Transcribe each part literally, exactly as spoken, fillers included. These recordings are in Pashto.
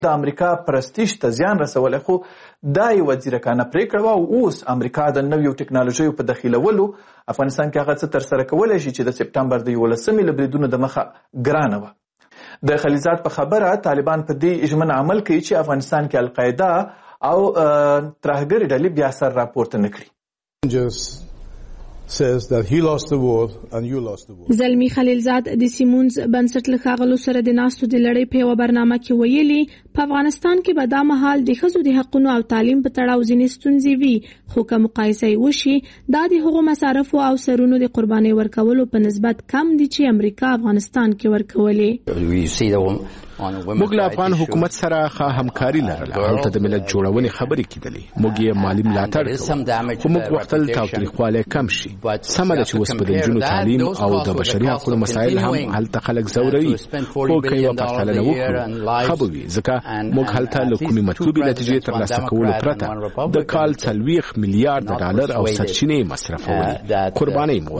د امریکا پرستیژ ته زیان رسولی، خو دا یوه ځیرکانه پرېکړه وه او اوس امریکا د نویو ټکنالوژیو په دخیلولو افغانستان کې هغه څه ترسره کولی شي چې د سپټمبر د یولسمې له بریدونو د مخه ګرانه وه. د خلیلزاد په خبره طالبان په دې ژمنه عمل کوي چې افغانستان کې القاعده او ترهګرې ډلې بیا سر راپورته نه کړي. says that he lost the war and you lost the war. زلمی خلیلزاد د سیمونز بنسټ له ښاغلو سره د ناستو د لړۍ په یوه برنامه کې ویلي په افغانستان کې به دا مهال د ښځو د حقونو او تعلیم په تړاو ځینې ستونزې وي، خو که مقایسه یې وشي دا د هغو مصارفو او سرونو د قربانۍ ورکولو په نسبت کم دي چې امریکا افغانستان کې ورکولې. موږ له افغان حکومت سره ښه همکاري لرله، هلته د ملت جوړونې خبرې کېدلې، موږ یې مالي ملاتړ کوو، خو موږ غوښتل تاوتریخوالی کم شي. سمه ده چې اوس په د نجونو تعلیم او د بشري حقونو مسایل هم هلته خلک ځوروي، خو که یوه پرتلنه وکړو ښه به وي، ځکه موږ هلته له کومې مطلوبې نتیجې ترلاسه کولو پرته د کال څلوېښت میلیارده ډالر او سرچینې مصرفولې، قربانۍ مو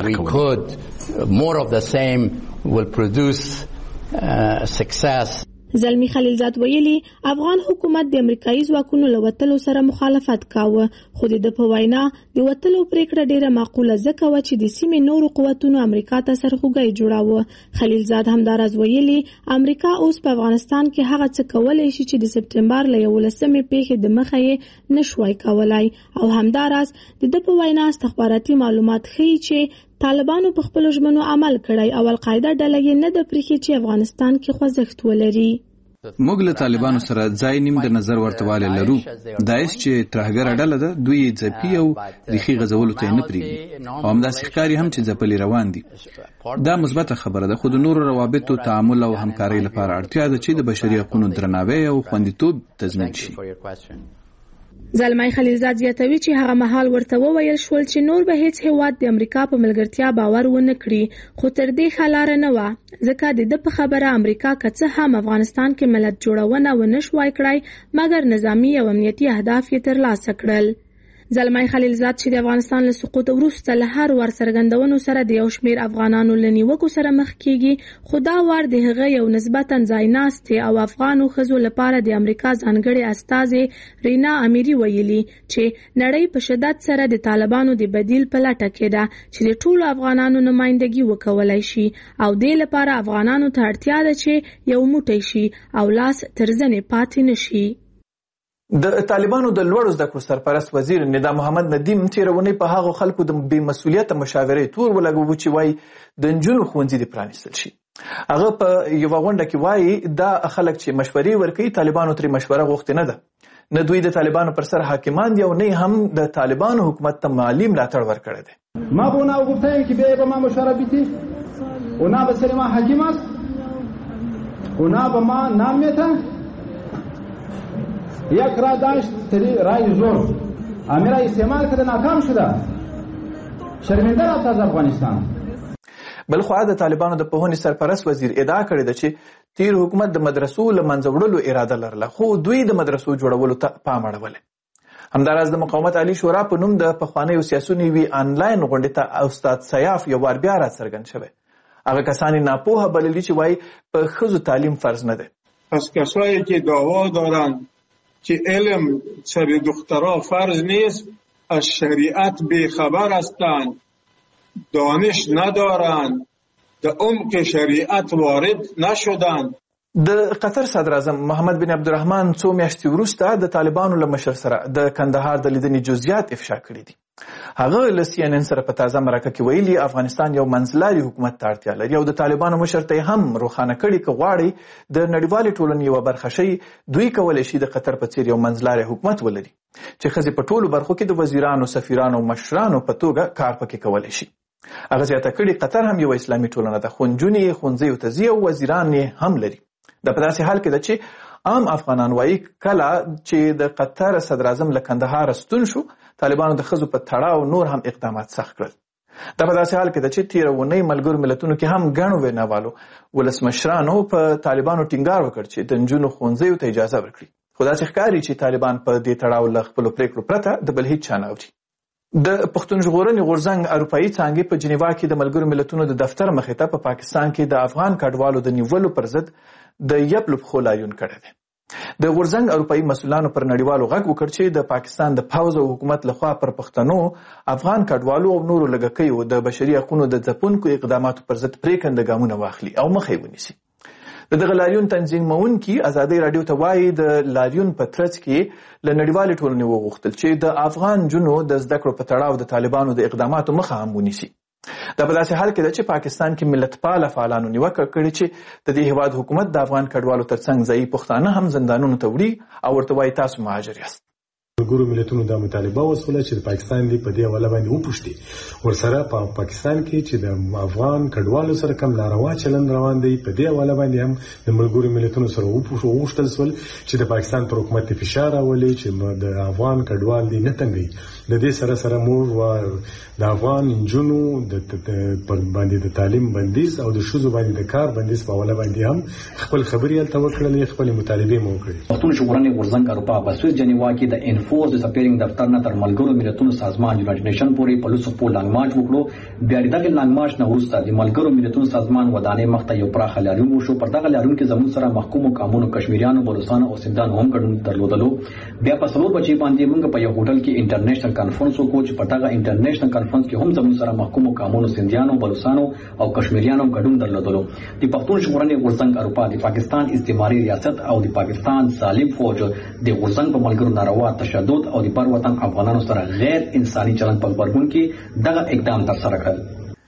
ورکولې. زلمی خلیلزاد ویلي افغان حکومت د امریکایي ځواکونو له وتلو سره مخالفت کاوه، خو د ده په وینا د وتلو پریکړه ډیره معقوله ځکه وه چې د سیمې نورو قوتونو امریکا ته سرخوږی جوړاوه. خلیلزاد همداراز ویلي امریکا اوس په افغانستان کې هغه څه کولی شي چې د سپټمبر له یولسمې پیښې د مخه یې نشوای کولای، او همداراز د ده په وینا استخباراتي معلومات ښیي چې طالبانو په خپلو ژمنو عمل کړی او القاعده ډله یې نه ده پرېښې چې افغانستان کې خوځښت ولري. موږ له طالبانو سره ځای نیم د نظر ورتوالی لرو. داعش چې ترهګره ډله ده دوی یې ځپي او ریښې غځولو ته یې نه پرېږدي، او همداسې ښکاري هم چې ځپلې روان دي. دا مثبته خبره ده، خو د نورو روابطو تعامل او همکارۍ لپاره اړتیا ده چې د بشري حقونو درناوی او خوندیتوب تضمین شي. زلمی خلیلزاد زیاتوي چې هغه مهال ورته وویل شول چې نور به هیڅ هیواد د امریکا په ملګرتیا باور ونه کړي، خو تر دې ښه لاره نه وه، ځکه د ده په خبره امریکا که څه هم افغانستان کې ملت جوړونه ونه شوای کړی مګر نظامي او امنیتي اهداف یې ترلاسه کړل. زلمی خلیلزاد چې د افغانستان له سقوط وروسته له هر وار څرګندونو سره د یو شمېر افغانانو له نیوکو سره مخ کیږي، خو دا وار د هغه یو نسبتا ځایناستې او افغانو ښځو لپاره د امریکا ځانګړې استازې رینا امیري ویلي چې نړۍ په شدت سره د طالبانو د بدیل په لټه کې ده چې د ټولو افغانانو نمایندګي وکولای شي، او دې لپاره افغانانو ته اړتیا ده چې یو موټی شي او لاس تر زنې پاتې نشي. د طالبانو د لوړو زده کړو سرپرست وزیر ندا محمد ندیم تېره اونۍ په هغو خلکو د بې مسؤلیته مشاورې تور ولګوو چې وایي د نجونو ښوونځي دې پرانیستل شي. هغه په یوه غونډه کې وایي دا خلک چې مشورې ورکوي طالبانو ترې مشوره غوښتې نه ده، نه دوی د طالبانو پر سر حاکمان دي او نه هم د طالبانو حکومت ته مالي ملاتړ ورکړی دی. ما به اونا گفتم که بیایی با ما مشوره بیدی، اونا به سر ما حکیم است، اونا به ما نام میتن، یک را داشت تری رای زور امیر استعمال کرده ناکام شده، شرمنده رفت از افغانستان. بلخوا د طالبانو د پوهنې سرپرست وزیر ادعا کړې ده چې تیر حکومت د مدرسو له منځه وړلو اراده لرله، خو دوی د مدرسو جوړولو ته پام اړولی. همداراز د مقاومت عالي شورا په نوم د پخوانیو سیاسونو یوې آنلاین غونډې ته استاد سیاف یو وار بیا راڅرګند شوی. هغه کسان یې ناپوهه بللي چې وایي په ښځو تعلیم فرض نه دی. پس کسایی که دعوا دارند که علم سر دخترها فرض نیست از شریعت بیخبر هستند، دانش ندارند، در عمق شریعت وارد نشدند. د قطر صدر اعظم محمد بن عبدالرحمن څو میاشتې وروسته د طالبانو له مشر سره د کندهار د لیدنې جزئیات افشا کړي دي. هغه له سی ان ان سره په تازه مرکه کې ویلي افغانستان یو منځلاري حکومت ته اړتیا لري او د طالبانو مشر ته هم روښانه کړي که غواړي د نړیوالې ټولنې یوه برخه شي دوی کولی شي د قطر په څیر یو منځلاري حکومت ولري چې ښځې په ټولو برخو کې د وزیرانو، سفیرانو او مشرانو په توګه کار پکې کولی شي. هغه زیاته کړي قطر هم یو اسلامي ټولنه ده، خو نجونې یې ښوونځیو ته ځي او وزیران یې هم لري. دا په داسې حال کې ده چې عام افغانان وایي کله چې د قطر صدر اعظم له کندهار ستون شو طالبانو د ښځو په تړاو نور هم اقدامات سخت کړل. دا په داسې حال کې ده چې تېره اونۍ ملګرو ملتونو کې هم ګڼو ویناوالو ولسمشرانو په طالبانو ټینګار وکړ چې د نجونو ښوونځیو ته اجازه ورکړي، خو داسې ښکاري چې طالبان په دې تړاو له خپلو پرېکړو پرته د بل هېڅ چا نه اوري. د پښتون ژغورنې غورځنګ اروپایي څانګې په جنیوا کې د ملګرو ملتونو د دفتر مخې ته په پاکستان کې د افغان کډوالو د نیولو پر ضد د یپ لوپ خو لاریون کړی دی. د غورځنګ اروپایي مسؤلانو پر نړیوالو غږ وکړ چې د پاکستان د پوځ او حکومت لخوا پر پښتنو، افغان کډوالو او نورو لږکیو د بشري حقوقو د ځپونکو اقداماتو پر ضد پرېکنده ګامونه واخلي او مخه یې ونیسي. د دغه لاریون تنظیمونکي ازادي راډیو ته وایي د لاریون په ترڅ کې له نړیوالې ټولنې وغوښتل چې د افغان جنو د زده کړو په تړاو د طالبانو د اقداماتو مخه هم ونیسي. دا په داسې حال کې ده چې پاکستان کې ملتپاله فعالانو نیوکه کړې چې د دې هېواد حکومت د افغان کډوالو ترڅنګ ځایي پښتانه هم زندانونو ته وړي او ورته وایي تاسو مهاجر یاست. ګورو ملتونو دا مطالبه وسوله چې د پاکستان دی په دې حواله باندې وپوښتي ورسره په پا پاکستان کې چې د افغان کډوالو سره کم ناروا چلند روان دی په دې حواله باندې هم د ملګرو ملتونو سره وپوښتل سول چې د پاکستان پر حکومت فشار راولي چې د افغان کډوال دی نه تنګي. د دې سره سره موږ و د افغان جنو د پر باندې د تعلیم بندیز او د شوزو باندې د کار بندیز په حواله باندې هم خپل خبري الته وکړلې، خپل مطالبه مو وکړې. پښتون ژغورنې غورځنګ اروپا په سویس جنیوا کې د انفورس د سپیرینګ دفتر نه تر ملګرو ملتونو سازمان یونایټډ نیشن پورې په لوسو په لانګ مارچ وکړو. بیا دغه لانګ مارچ نه وروسته د ملګرو ملتونو سازمان ودانې مخته یو پراخ لاریون وشو. پر دغه لاریون کې زموږ سره محکومو قانونو کشمیریانو، بلوچستان او سندان هم ګډون درلودلو. بیا په څلور بجې باندې موږ په یو هوټل کې انټرنیشنل کانفرنس وکړو چې په دغه انټرنیشنل کانفرنس کې هم زموږ سره محکومو قانونو سندیانو، بلوچستانو او کشمیریانو ګډون درلودلو. د پښتون ژغورنې غورځنګ اروپا د پاکستان استعماري ریاست او د پاکستان ظالم فوج د غورځنګ په ملګرو ناروا تشدد او د پر وطن افغانانو سره غیر انساني چلند په خبرګون کې دغه اقدام ترسره کړ.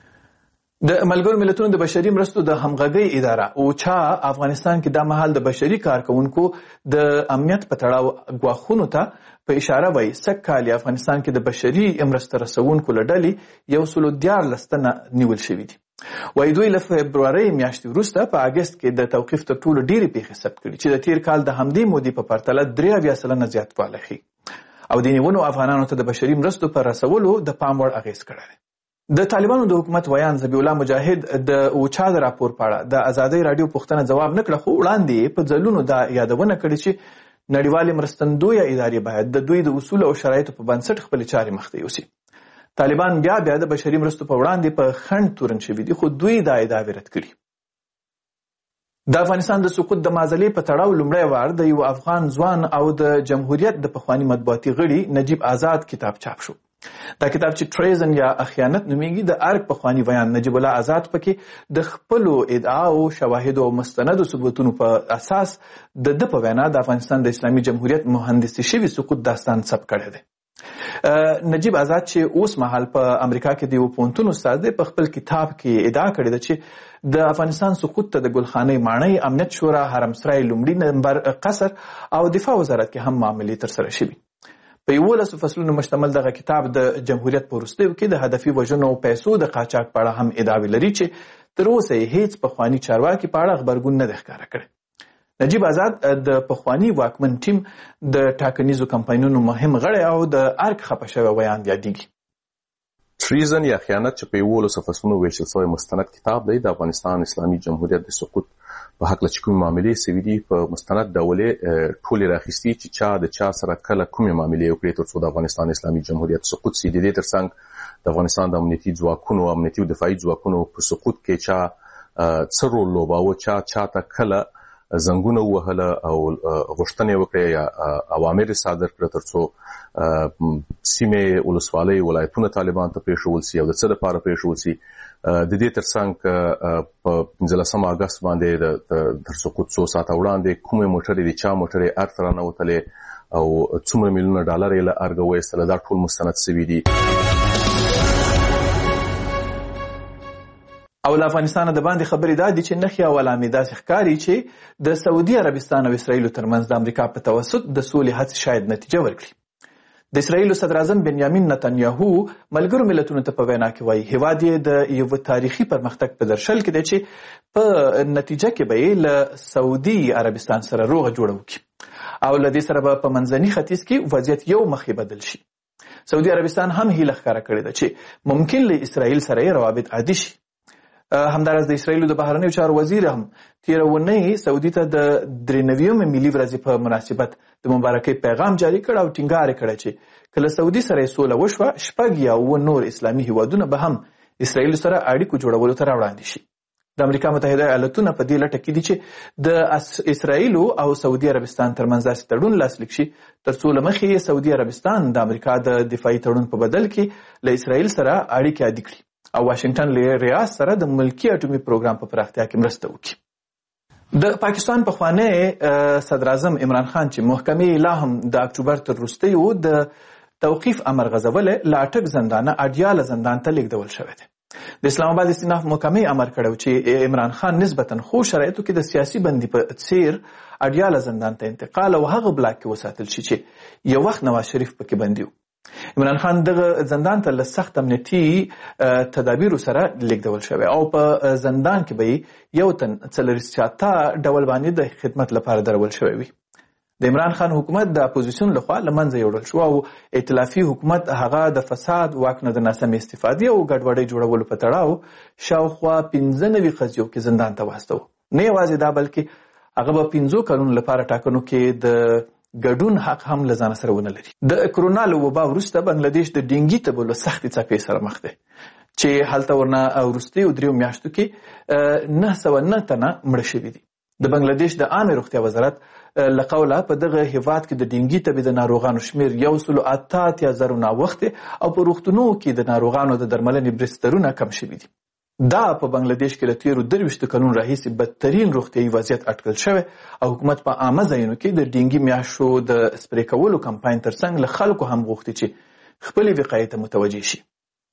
د ملګرو ملتونو د بشري مرستو د همغږۍ اداره اوچا افغانستان کې د مهال د بشري کارکونکو د امنیت په تړاو غواخونو ته په اشاره وایي سږ کال افغانستان کې د بشري مرستو رسونکو له ډلې یو سلو دیارلس تنه نیول شوي دي. وایي دوی له فبرورۍ میاشتې وروسته په اګست کې د توقیف تر ټولو ډېرې پیښې ثبت کړي چې د تیر کال د همدې مودې په پرتله درې اویا سلنه زیاتوالی ښیي او د نیولو افغانانو ته د بشري مرستو پر رسولو د پام وړ اغېز کړی دی. د طالبانو د حکومت ویان ذبیح الله مجاهد د اوچا د راپور په اړه د ازادۍ راډیو پوښتنه ځواب نه کړه، خو وړاندې په ځلونو دا یادونه کړې چې نړیوالې مرستندویه ادارې باید د دوی د اصولو او شرایطو په بنسټ خپلې چارې مخته یوسي. طالبان بیا بیا د بشري مرستو په وړاندې په خنډ تورن شوي دي، خو دوی دا ادعاوې رد کړي. د افغانستان د سقوط د معضلې په تړاو لومړی وار د یو افغان ځوان او د جمهوریت د پخواني مطبوعاتي غړي نجیب آزاد کتاب چاپ شو. دا کتاب چې ټریزن یا خیانت نومیږي د ارګ پخواني ویان نجیب الله آزاد پکې د خپلو ادعاو، شواهدو او مستندو ثبوتونو په اساس د ده په وینا د افغانستان د اسلامي جمهوریت مهندسي شوي سقوط داستان ثبت کړی دی. نجیب آزاد چې اوس مهال په امریکا کې د یو پوهنتون استاد دی په خپل کتاب کې ادعا کړې ده چې د افغانستان سقوط ته د ګلخانې ماڼۍ، امنیت شورا، حرمسرای لومړي نمبر قصر او دفاع وزارت کې هم معاملې ترسره شوي. په یولسو فصلونو مشتمل دغه کتاب د جمهوریت په وروستیو کې د هدفي وژنو او پیسو د قاچاق په اړه هم ادعاوې لري چې تر اوسه یې هیڅ پخواني چارواکي په اړه غبرګون نه دی ښکاره کړی. نجیب آزاد د پخواني واکمن ټیم د ټاکنیزو کمپاینونو مهم غړی او د ارګ خفه شوی ویان یادیږي. ټریزن یا خیانت چې په یولسو فصلونو ویشل شوی مستند کتاب دی د افغانستان اسلامي جمهوریت د سقوط په هکله چې کومې معاملې سوي دي په مستند ډول یې ټولې راخیستي چې چا د چا سره کله کومې معاملې وکړې تر څو د افغانستان اسلامي جمهوریت سقوط سي. د دې ترڅنګ د افغانستان د امنیتي ځواکونو امنیتي او دفاعي ځواکونو په سقوط کې چا څه رول لوباوه، چا چاته کله زنګونه ووهله او غوښتنې وکړې یا اوامر صادر کړه تر څو سیمې، ولسوالۍ، ولایتونه طالبان ته پرېښول سي او د څه دپاره پرېښول سي. د دې ترڅنګ په پنځلسم اګست باندې تر سقوط څو ساعته وړاندې کومې موټرې د چا موټرې ارګ ته رانوتلې او څومره میلیونه ډالر یې له ارګه وایستله، دا ټول مستند سوي دي. او له افغانستانه د باندې خبرې دا دي چې نښې او علامې داسې ښکاري چې د سعودي عربستان او اسرائیلو ترمنځ د امریکا په توسط د سولې هڅې شاید نتیجه ورکړي. د اسرائیلو صدر اعظم بنیامین نتنیاهو ملګرو ملتونو ته په وینا کې وایي هیواد یې د یو تاریخي پرمختګ په درشل کې دی چې په نتیجه کې به یې له سعودي عربستان سره روغه جوړه وکړي او له دې سره به په منځني ختیځ کې وضعیت یو مخې بدل شي. سعودي عربستان هم هیله ښکاره کړې ده چې ممکن له اسرائیل سره یې روابط عادي شي. همداراز د اسرائیلو د بهرنیو چارو وزیر هم تېره اونۍ سعودي ته د درې نوېمې ملي ورځې په مناسبت د مبارکۍ پیغام جاري کړ او ټینګار یې کړی چې که له سعودي سره یې سوله وشوه شپږ یا اووه نور اسلامي هیوادونه به هم اسرائیلو سره اړیکو جوړولو ته راوړاندې شي. د امریکا متحده ایالاتونه په دې لټه کې دي چې د اسرائیل او سعودي عربستان ترمنځ داسې تړون لاسلیک شي ترڅو له مخې سعودي عربستان د امریکا د دفاعي تړون په بدل کې له اسرائیل سره اړیکې عادي کړي او واشنگټن له ریاض سره د ملکی اټومي پروګرام په پراختیا کې مرسته وکړي. د پاکستان پخوانی صدر اعظم عمران خان چې محکمې لا هم د اکتوبر تر وروستیو د توقیف امر غځولی له اټک زندانه اډیاله زندان ته لیږدول شوی دی. د اسلام آباد استیناف محکمې امر کړی چې عمران خان نسبتا خو شرایطو کې د سیاسي بندي په څیر اډیاله زندان ته انتقال او هغه بلاک کې وساتل شي چې یو وخت نواز شریف پکې بندي و. عمران خان دغه زندان ته له سخت امنیتي تدابیرو سره لیږدول شوی او په زندان کې به یو تن څلوېښت چاته ډول باندې د خدمت لپاره درول شوی وي. د عمران خان حکومت د اپوزیسیون لخوا له منځه یوړل شو او ائتلافي حکومت هغه د فساد واک نه د ناسمې استفادې او ګډوډۍ جوړولو په تړاو شاوخوا پنځه نوي قضیو کې زندان ته واستو. نه یوازې دا بلکې هغه به پنځو کلونو لپاره ټاکنو کې د ګډون حق هم له ځانه سره ونه لري. د کرونا له وبا وروسته بنګلادیش د ډینګي تبو له سختې څپې سره مخ دی چې هلته ورنه وروستیو دریو میاشتو کې نه سوه نه تنه مړه شوي دي. د بنگلاديش د عامه روغتیا وزارت له قوله په دغه هیواد کې د ډینګي تبې د ناروغانو شمیر یو سل اته اتیا زره ناوخته او په روغتونونو کې د ناروغانو د درملنې بسترونه کم شوي دي. دا په بنگلاديش کې له تیرو درویشت کلونو راهیسې بدترین روغتیايي وضعیت اټکل شوی او حکومت په عامه ځایونو کې د ډینګي میاشو د سپری کولو کمپاین ترڅنګ له خلکو هم غوښتي چې خپلې وقایې ته متوجه شي.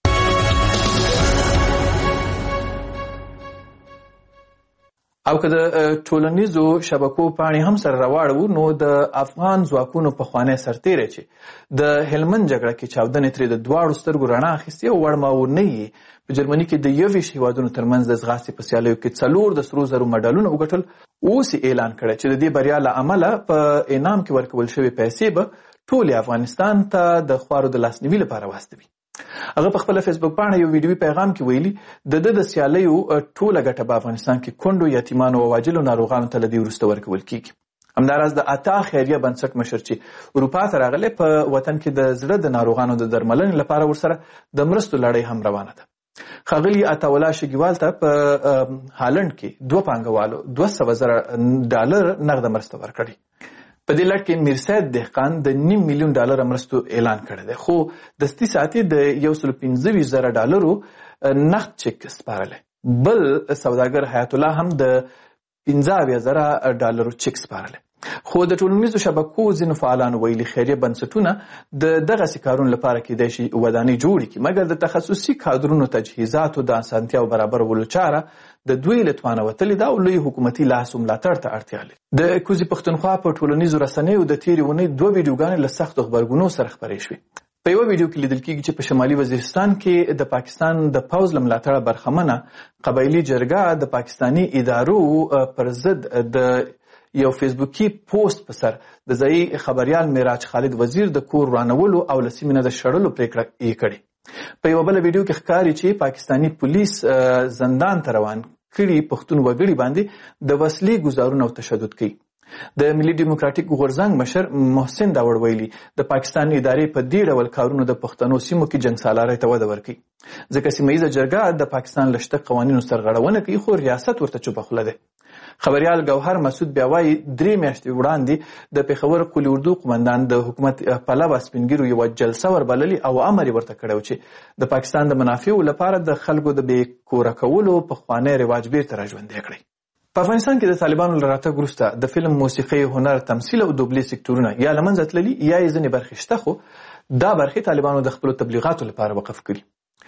او که د ټولنیزو شبکو پاڼې هم سره راواړو نو د افغان ځواکونو پخوانی سرتیری چې د هلمند جګړه کې چاودنې ترې د دواړو سترګو رڼا اخیستې او وړماونۍ یې په جرمني کې د یوویشت هیوادونو ترمنځ د ځغاستې په سیالیو کې څلور د سرو زرو مډالونه وګټل. اوس یې اعلان کړی چې د دې بریا له امله په انعام کې ورکول شوې پیسې به ټولې افغانستان ته د خوارو د لاسنیوي لپاره واستوي. هغه په خپل فیسبوک باندې یو ویډیوي پیغام کې ویلي د د د سیالیو ټوله ګټه په افغانستان کې کونډو یتیمانو او واجلو ناروغانو ته له دې وروسته ورکول کیږي. همداراز د اتا خیریه بنسټ مشر چې اروپا ته راغلی په وطن کې د زړه د ناروغانو د درملنې لپاره ورسره د مرستو لړۍ هم روانه ده. ښاغلي عطاالله شګیوال ته په هالند کې دوه پانګوالو دوه سوه زره ډالر نغده مرسته ورکړې. په دې لړ کې میرسید دهقان د نیم میلیون ډالر مرستو اعلان کړی دی خو دستي ساعتي د یو سل پنځه ویشت زره ډالرو نقد چک سپارلی. بل سوداګر حیات الله هم د پنځه اویا زره ډالرو چک سپارلی. خو د ټولنیزو شبکو ځینو فعالانو ویلي خیریه بنسټونه د دغسې کارونو لپاره کیدای شي ودانۍ جوړې کړي مګر د تخصصي کادرونو تجهیزاتو د اسانتیاو برابرولو چاره د دوی له توانه وتلې ده او لوی حکومتي لاس و ملاتړ ته اړتیا لري. د کوزي پښتونخوا په ټولنیزو رسنیو د تېرې اونۍ دوه ویډیوګانې له سختو غبرګونو سره خپرې شوې. په یوه ویډیو کې لیدل کېږي چې په شمالي وزیرستان کې د پاکستان د پوځ له ملاتړه برخمنه قبایلي جرګه د پاکستاني ادارو پر ضد د یو فیسبوکي پوسټ په سر د ځایي خبریال معراج خالد وزیر د کور ورانولو او له سیمې نه د شړلو پریکړه یې کړې. په یوه بله ویډیو کې ښکاري چې پاکستاني پولیس زندان ته روان کړي پښتون وګړي باندې د وسلې ګزارونه او تشدد کوي. د ملي ډیموکراټیک غورځنګ مشر محسن داوړ ویلي د پاکستان ادارې په دې ډول کارونو د پښتنو سیمو کې جنګ سالارۍ ته وده ورکوي ځکه سیمه ییزه جرګه د پاکستان له شته قوانینو سرغړونه کوي خو ریاست ورته چوپه خوله دی. خبریال ګوهر مسعود بیا وایي درې میاشتې وړاندې د پېښور قلي اردو قمندان د حکومت پلوه سپین ږیرو یوه جلسه وربللي او امر یې ورته کړی و چې د پاکستان د منافعو لپاره د خلکو د بې کوره کولو پخوانی رواج بیرته راژوندی کړی. په افغانستان کې د طالبانو له راتګ وروسته د فلم، موسیقۍ، هنر، تمثیل او دوبلې سکتورونه یا له منځه تللي یا یې ځینې برخې شته خو دا برخې طالبانو د خپلو تبلیغاتو لپاره وقف کړي.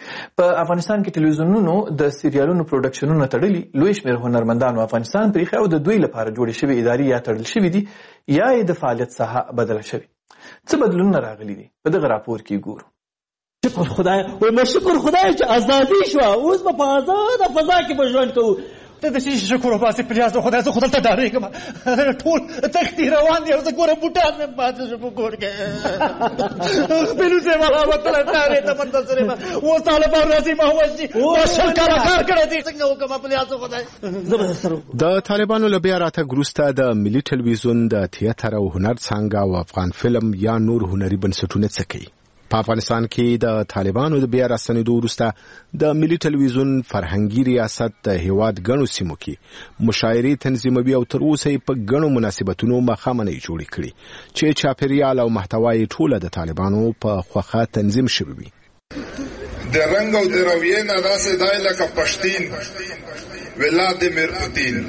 په افغانستان کې ټلویزیونونو د سریالونو پروډکشنونه تړلي، لوی شمېر هنرمندانو افغانستان پرېښی او د دوی لپاره جوړې شوې ادارې یا تړل شوي دي یا یې د فعالیت ساحه بدله شوې. څه بدلونونه راغلي دي په دغه راپور کې ګورو. شکر خدای وای ما شکر خدای چې ازادي شوه، اوس به په ازاده فضا کې به ژوند کوو. ته د شي شکر وباسې پریاز د خدای زه خو دلته ډارېږم ټول تختې روان دي او زه ګوره بوټان مې پاتې شو په کور کې خپلو ځای والا وتلی ډارې ته منتظر یم اوس طالبان راځي ما وژني ما شل کاله کار کړی دی څنګه وکړم پریاز د خدای. زه به درسره د طالبانو له بیا راتګ وروسته د ملي ټلویزیون د تیاتر او هنر څانګه او افغان فلم یا نور هنري بنسټونه څه کوي؟ په افغانستان کې د طالبانو د بیا راستنېدو وروسته د ملي ټلویزیون فرهنګي ریاست د هیواد ګڼو سیمو کې مشاعرې تنظیموي او تر اوسه یې په ګڼو مناسبتونو مخامنۍ جوړې کړي چې چاپیریال او محتوا یې ټوله د طالبانو په خوښه تنظیم شوي وي. د رنګ او د رویې نه داسې دی لکه پښتین ولادیمیر پوتین.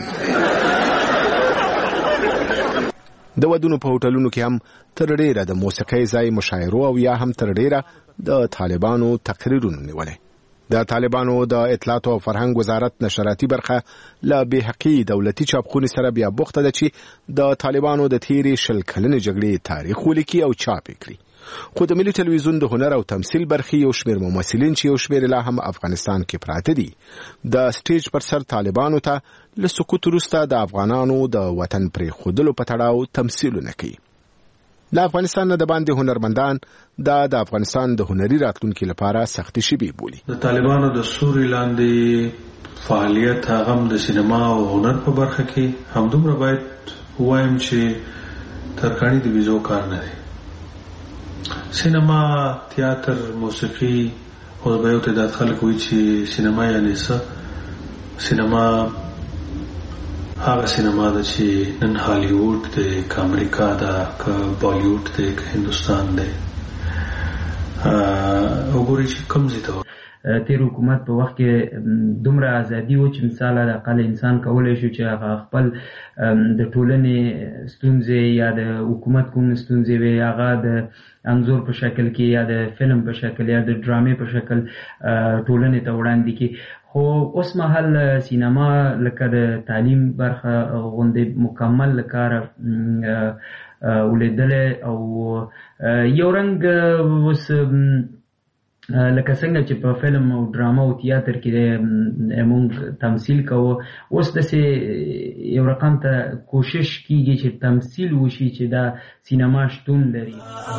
د ودونو په هوټلونو کې هم تر ډیره د موسیقۍ ځای مشاعرو او یا هم تر ډیره د طالبانو تقریرونو نیولې. د طالبانو د اطلاعات او فرهنګ وزارت نشراتي برخه له بې حقي دولتي چاپخونې سره بیا بوخته ده چې د طالبانو د تیرې شل کلنې جګړې تاریخ ولیکي او چاپ کړي. خو د ملي ټلویزیون د هنر او تمثیل برخې یو شمېر ممثلین چې یو شمېر لا هم افغانستان کې پراته دي د سټیج پر سر طالبانو ته له سقوط وروسته د افغانانو د وطن پرېښودلو په تړاو تمثیلونه کوي. له افغانستان نه د باندې هنرمندان دا د افغانستان د هنري راتلونکي لپاره سختي شیبې بولي. د طالبانو د سوري لاندې فعالیت هغه هم د سینما او هنر په برخه کې همدومره باید ووایم چې ترکاڼي د ویزو کار نه دی. سینما، تیاتر، موسیقي او به یو تعداد خلک وایي چې سینما یعنې څه؟ سینما هغه سینما ده چې نن هالیوډ دی، که امریکا ده، که بالیوډ دی، که هندوستان دی. وګورئ چې کوم ځای ته تیر حکومت په وخت کې دومره ازادي و چې مثال د اقل انسان کولی شو چې هغه خپل د ټولنې ستونزې یا د حکومت کوم ستونزې وي هغه د انځور په شکل کې یا د فلم په شکل یا د ډرامې په شکل ټولنې ته وړاندې کړي. خو اوس مهال سینما لکه د تعلیم برخه غوندې مکمل له کاره ولیدلې او یو رنګ اوس لکه څنګه چې په فلم او ډراما او تیاتر کې موږ تمثیل کوو اوس داسې یو رقم ته کوشش کیږي چې تمثیل وشي چې دا سینما شتون لري.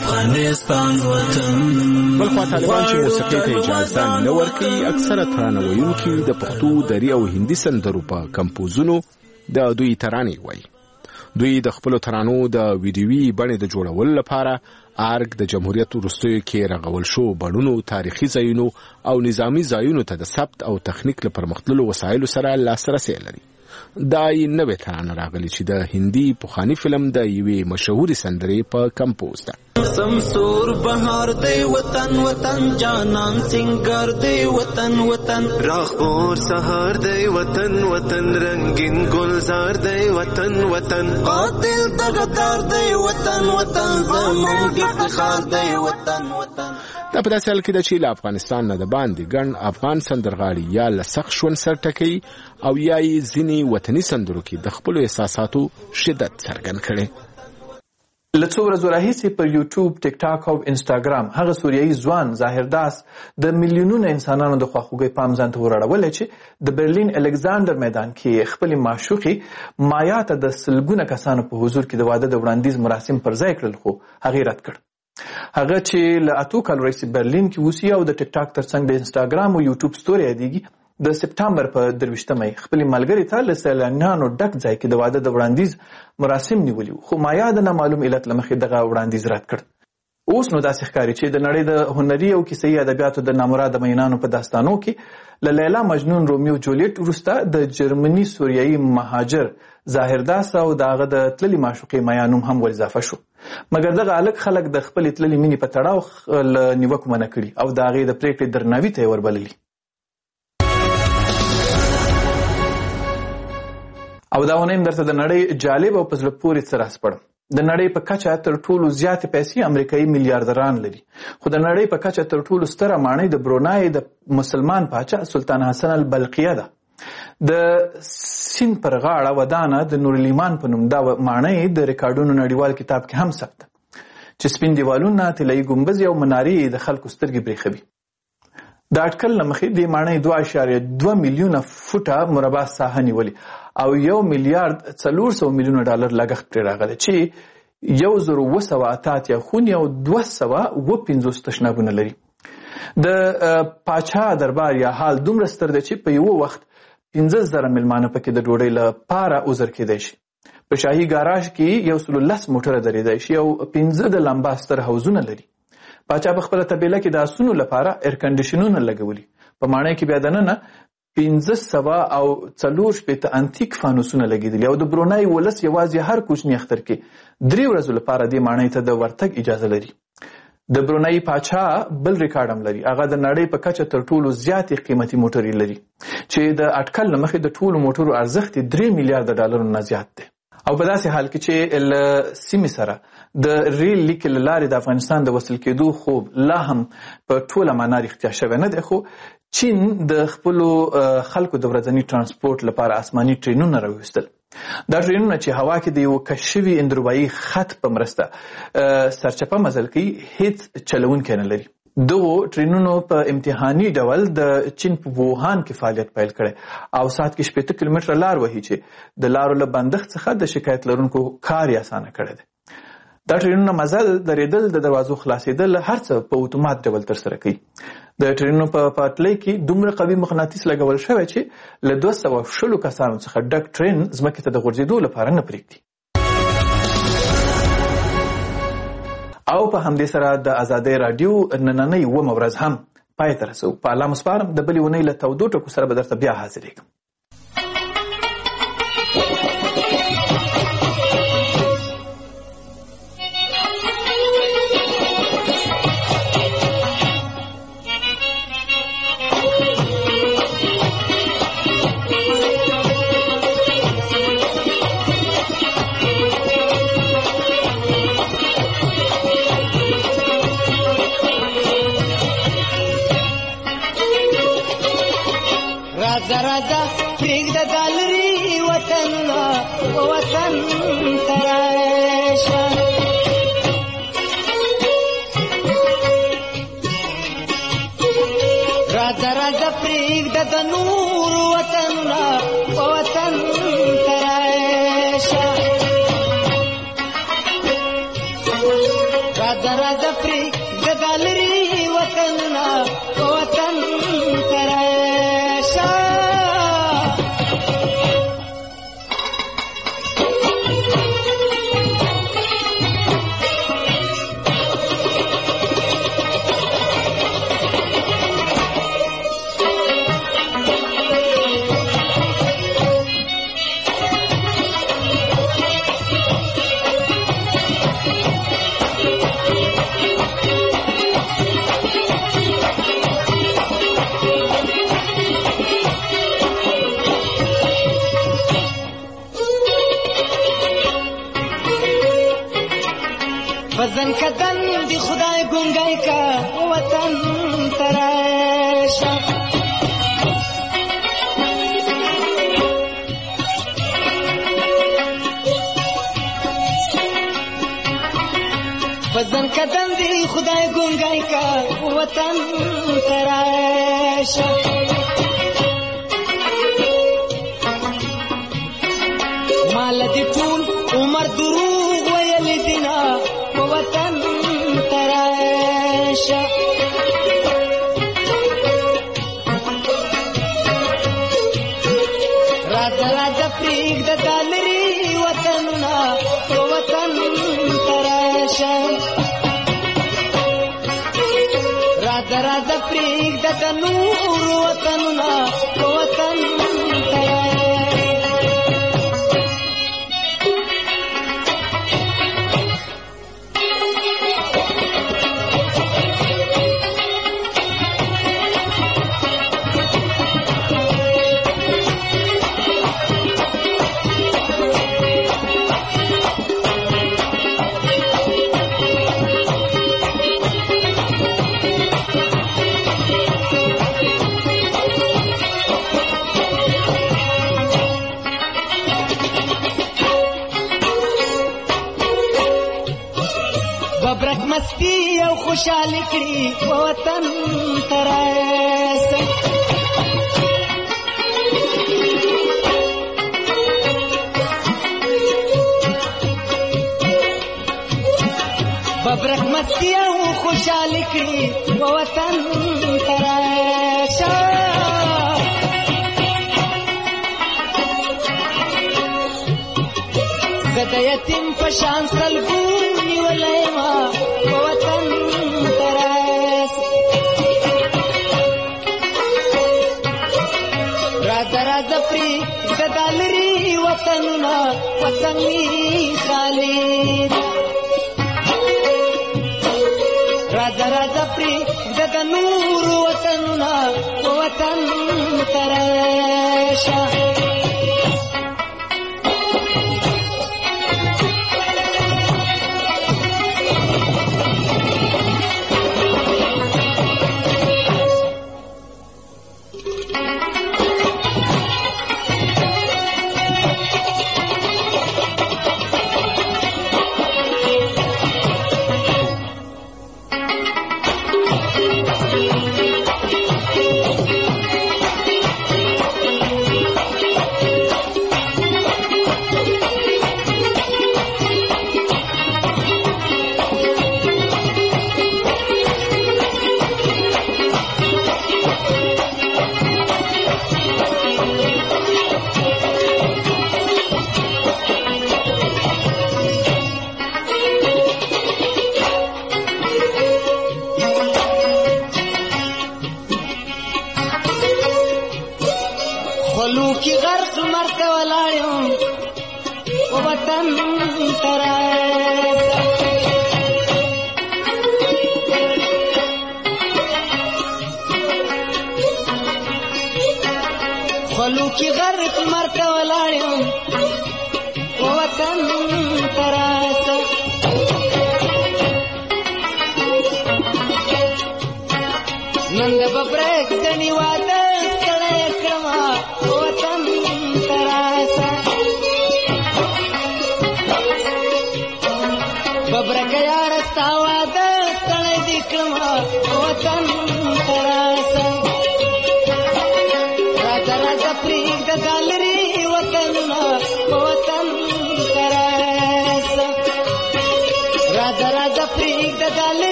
بلخوا طالبان چې موسیقۍ ته اجازه نه ورکوي اکثره ترانه ویونکي د پښتو، دري او هندي سندرو په کمپوزونو د دوی ترانې وایي. دوی د خپلو ترانو د ویډیوي بڼې د جوړولو لپاره ارګ د جمهوریت وروستیو کې رغول شو بڼونو، تاریخي ځایونو او نظامی ځایونو ته د ثبت او تخنیک له پرمختللو وسایلو سره لاسرسی لري. دا یې نوې ترانه راغلې چې د هندي پخواني فلم د یوې مشهورې سندرې په کمپوز ده. سمسور بهار دی وطن وطن جانان سنگار دی وطن وطن راخور سهار دی وطن وطن رنگین گلزار دی وطن وطن قاتل دغدار دی وطن وطن زموږ افتخار دی وطن وطن. دا په داسې حال کې ده چې له افغانستان نه د باندې ګڼ افغان سندرغاړي یا له سخت ژوند سر ټکوي او یا یې ځینې وطني سندرو کې د خپلو احساساتو شدت څرګند کړي. له څو ورځو راهیسې پر یوټیوب، ټیک ټاک او انسټاګرام هغه سوریایي ځوان ظاهر داس د میلیونونو انسانانو د خواخوږۍ پام ځان ته وراړولی چې د برلین الکساندر میدان کې خپلې معشوقې مایا ته د سلګونه کسانو په حضور کې د واده د وړاندیز مراسم پر ځای کړل خو هغې رد کړ. هغه چې له اتو کالو راهیسې برلین کې اوسي او د ټیک ټاک ترڅنګ د انسټاګرام او یوټیوب ستوري یادېږي د سپټمبر په درویشتمه یې خپلې ملګرې ته له سیلانیانو ډک ځای کې د واده د وړاندیز مراسم نیولي وو خو مایا د نامعلوم علت له مخې دغه وړاندیز رد کړ. اوس نو داسې ښکاري چې د نړۍ د هنري او کیسه‌یي ادبیاتو د نامراده مینانو په داستانو کې له لیلا مجنون رومیو جولیټ وروسته د جرمني سوریایي مهاجر ظاهر داس او د هغه د تللې معشوقې مایا نوم هم ور اضافه شو. مګر دغه هلک خلک د خپلې تللې مینې په تړاو له نیوکو منع کړي او د هغې د پرېکړې درناوي ته یې وربللي. او دا ونه درته د نړۍ جالب او په زړه پورې څه راسپړم. د نړۍ په کچه تر ټولو زیاتې پیسې امریکایي میلیاردران لري خو د نړۍ په کچه تر ټولو ستره ماڼۍ د برونای د مسلمان پاچا سلطان حسن البلقیه ده. د سیند پر غاړه ودانه د نورالایمان په نوم دا ماڼۍ د ریکارډونو نړیوال کتاب کې هم ثبت ده چې سپین دیوالونه، طلایي ګنبدې او منارې د خلکو سترګې برېښوي. د اټکل له مخې دې ماڼۍ دوه اعشاریه دوه میلیونه فوټه مربع ساحه نیولې او یو میلیارد څلور سوه میلیونه ډالر لګښت پرې راغلی چې یو زر اوه سوه اته اتیا خونې او دوه سوه اوه پنځوس تشنابونه لري. د پاچا دربار یا حال دومره ستر دی چې په یوه وخت پنځه زره میلمانه پکې د ډوډۍ لپاره عذر کېدی شي. په شاهي ګاراژ کې یو سلو لس موټره درېدی شي او پنځه د لمبا ستر حوضونه لري. پاچا په خپله طبیله کې د آسونو لپاره ایر کنډیشنونه لګولي. په ماڼۍ کې بیا دننه پنځه سوه او څلور شپېته انتیک فانوسونه لګېدلي او د برونای ولس یوازې هر کوچني اختر کې درې ورځو لپاره دې ماڼۍ ته د ورتګ اجازه لري. د برونای پاچا بل ریکارډ هم لري. هغه د نړۍ په کچه تر ټولو زیاتې قیمتي موټرې لري چې د اټکل له مخې د ټولو موټرو ارزښت یې درې میلیارده ډالرو نه زیات دی. او په داسې حال کې چې له سیمې سره د ریل لیکې له لارې د افغانستان د وصل کېدو خوب لا هم په ټوله معنا رښتیا شوی نه دی، خو چین د خپلو خلکو د ورځني ترانسپورټ لپاره آسماني ټرینونه راویستل. دا ټرینونه چې هوا کې د یو کشف شوي اندروایي خط په مرسته سرچپه مزل کوي هیڅ چلونکی نه لري. دغو ټرینونو په امتحاني ډول د چین په ووهان کې فعالیت پیل کړی او ساعت کې شپېته کیلومتره لار وهي چې د لارو له بندښت څخه د شکایت لرونکو کار یې اسانه کړی دی. دا ټرینونه مزل، درېدل، د دروازو خلاصېدل هر څه په اتومات ډول ترسره کوي. د ټرینونو په پټلۍ کې دومره قوي مقناطیس لګول شوی چې له دوه سوه شلو کسانو څخه ډک ټرین ځمکې ته د غورځېدو لپاره نه پرېږدي. او په همدې سره د ازادۍ راډیو نننۍ اوومه ورځ هم پای ته رسوو. په الله مسپارم د بلې اونۍ له تودو ټکو سره به درته بیا حاضرېږم. راځه راځه پرېږده دا لرې وطنونه وطن ته راشه. راځه راځه پرېږده د نورو وطنونه وطن ته راشه. راځه راځه پرېږده دا لرې وطنونه وطن ته راشه. وطن کدن دی خدای ګونګای کا وطن تراشه. وطن کدن دی خدای ګونګای کا وطن تراشه. مال دی ټول عمر دروغ ویل دینا وطن تراشه. راځه راځه پرېږده دا لرې وطنونه وطن تراشه. راځه راځه پرېږده د نورو وطنونه وطن تراشه. ببرک مستی او خوشحالی کړي وطن تراشه. ببرک مستی او خوشحالی کړي وطن تراشه. زه د یتیم په شان سلګو نیولی ما وطن تراشه. پری د دالری وطنونه وطن می خالد راځه راځه پری د نور وطنونه وطن تراشه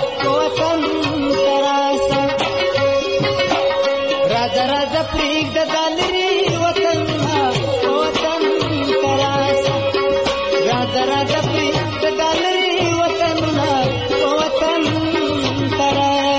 राजा राजा प्रीग